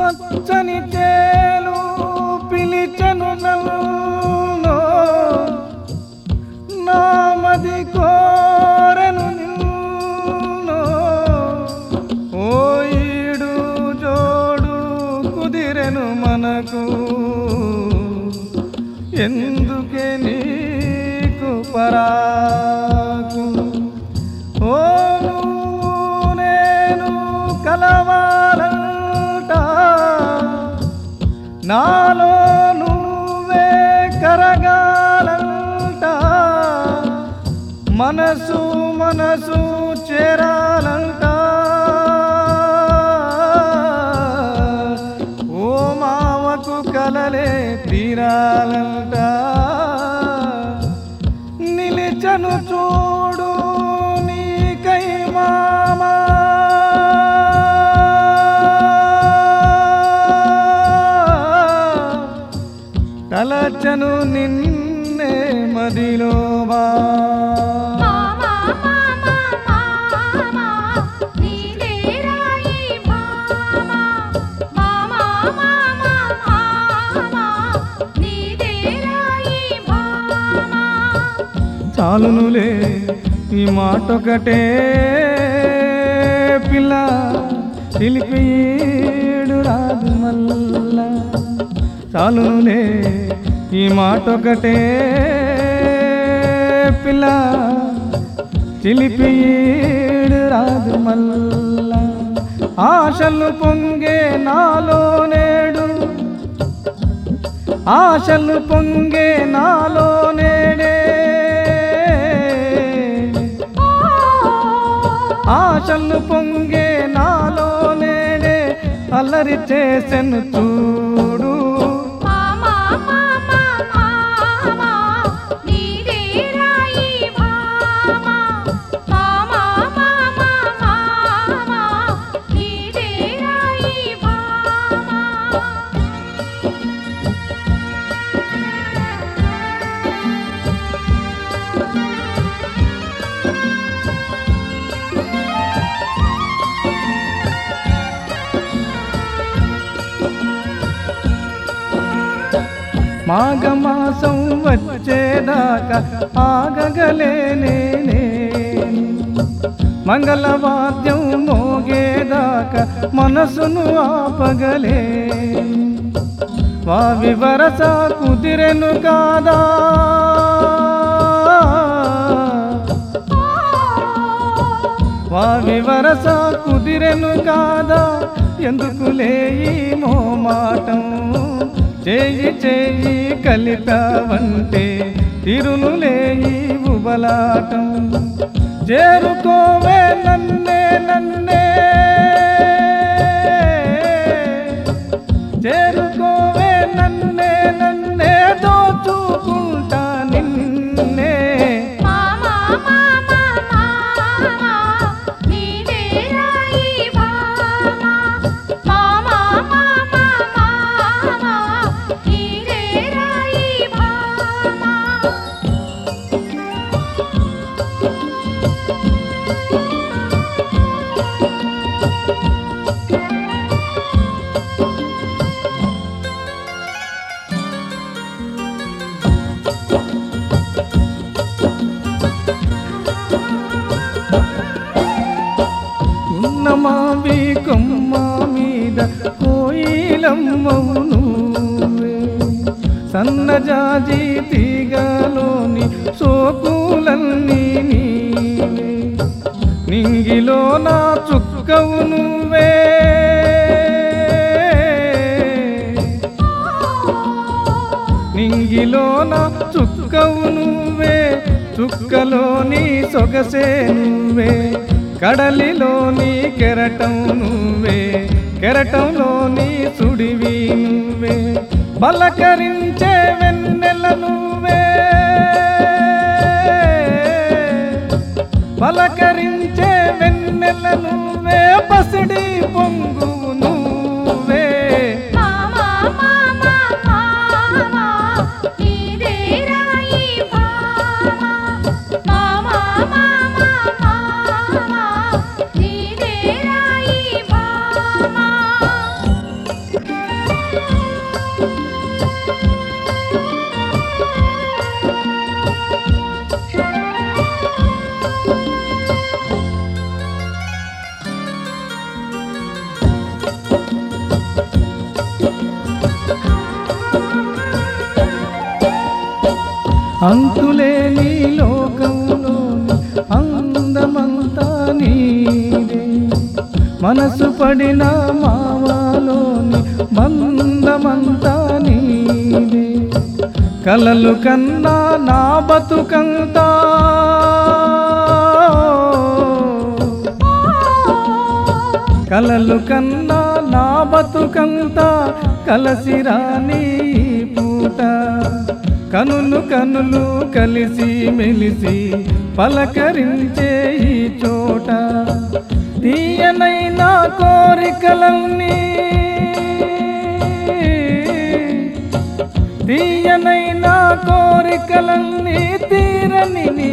పచ్చని చేలు పిలిచెను నన్ను నామది కోరెను నిన్ను ఓ ఈడు జోడు కుదిరెను మనకు ఎందుకే నీకు పరాకు ఓ నువ్వు నేను కలవాలంట నాలో నువ్వే కరగాలంట మనసు మనసు చేరాలంట ఓ మావకు కలలే తీరాలంట నిలిచను చూడు నీకై మామా తలచను నిన్నే మదిలో బా చాలునులే ఈ మాటొకటే పిల్ల పిలిపీడు రాదు మల్ల చాలునులే ఈ మాటొకటే పిల్ల చిలిపీడు రాదు మల్ల ఆశలు పొంగే నాలో నేడు ఆశలు పొంగే నాలో నేడే ఆశలు పొంగే నాలో నేడే అల్లరి చేసెను చూడు మాఘమాసం వచ్చేదాకా ఆగగలేనే మంగళవాద్యం మోగేదాకా మనసును ఆపగలే వావి వరస కుదిరెను కాదా వావి వరస కుదిరెను కాదా ఎందుకులే ఈ మోమాటం చేయి చేయి కలిపావంటే తిరునులే ఈ ఉబలాటం చేరుకోవే నన్నే నన్నే చేరుకోవే నన్నే నన్నే దోచుకుంటా నిన్నే మావి కొమ్మ మీద కోయిలమ్మవు నువ్వే సన్నజాజి తీగలోని సోకులన్నీ నీవే నింగిలో నా చుక్కవు నువ్వే నింగిలో నా చుక్కవు నువ్వే చుక్కలోని సొగసే నువ్వే కడలిలోని కెరటం నువ్వే కెరటంలోని సుడివి నువ్వే బలకరించే వెన్నెల నువ్వే పలకరించే వెన్నెల నువ్వే పసిడి పొంగు నువ్వే అంతులేని లోకంలోని అందమంతా నీదే, మనసు పడిన మావాలోని బంధమంతా నీదే, కలలు కన్నా నా బతుకంతా కలలు కన్నా నా బతుకంతా కలసిరాని పూట, కనులు కనులు కలిసి మెలిసి పలకరించే ఈ చోట, తీయనైనా కోరికలన్నీ తీయనైనా కోరికలన్నీ తీరని నీ